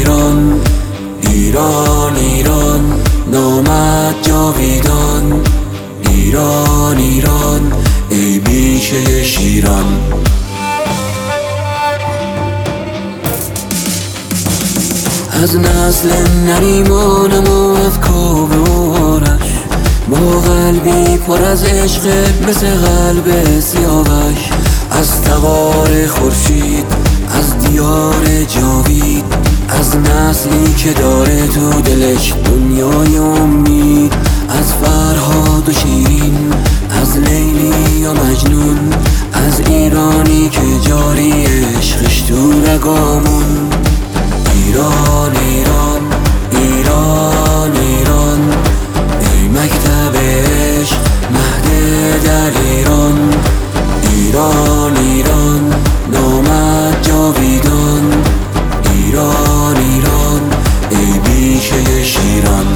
ایران، ایران ایران نامت جاویدان. ایران ایران ای بیشه شیران. از نسل نریمانم و از کاوه و آرش، با قلبی پر از عشق مثل قلب سیاوش. از تبار خورشید، از دیار جاوید، از نسلی که داره تو دلش دنیای امید. از فرهاد و شیرین، از لیلی و مجنون، از ایرانی که جاری عشقش تو رگامون. ایران ایران ایران ایران ای مکتب عشق مهد در ایران. ایران ایران نامت جاویدان. ایران ایران ای بیشه شیران.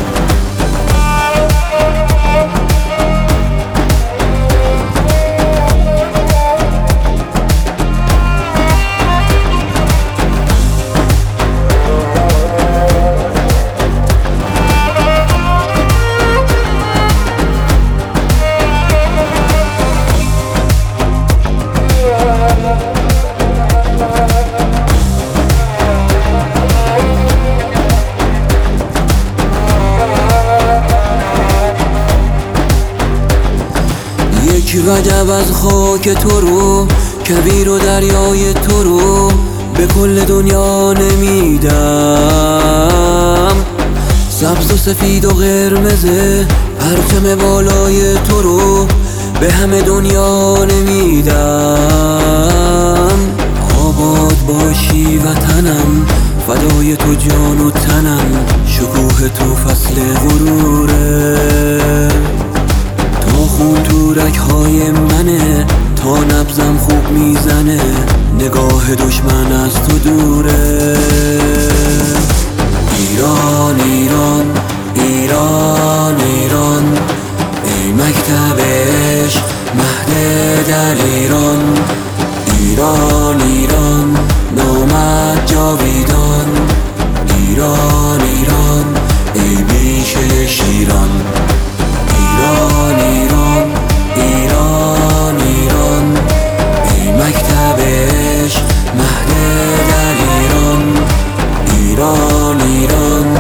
یک وجب از خاک تو رو، کویر و دریای تو رو به کل دنیا نمیدم. سبز و سفید و قرمزه پرچم بالای تو رو به همه دنیا نمیدم. آباد باشی وطنم، فدای تو جان و تنم، شکوه تو فصل غروره. خون تو رگ‌های منه، تا نبضم خوب میزنه، نگاه دشمن از تو دوره. ایران ایران ایران ایران ای مکتب عشق مهد در ایران. ایران ایران نامت جاویدان. ایران ایران ای بیشه شیران. ایران ایران ایران ایران ای مکتب عشق مهد در ایران. ایران ایران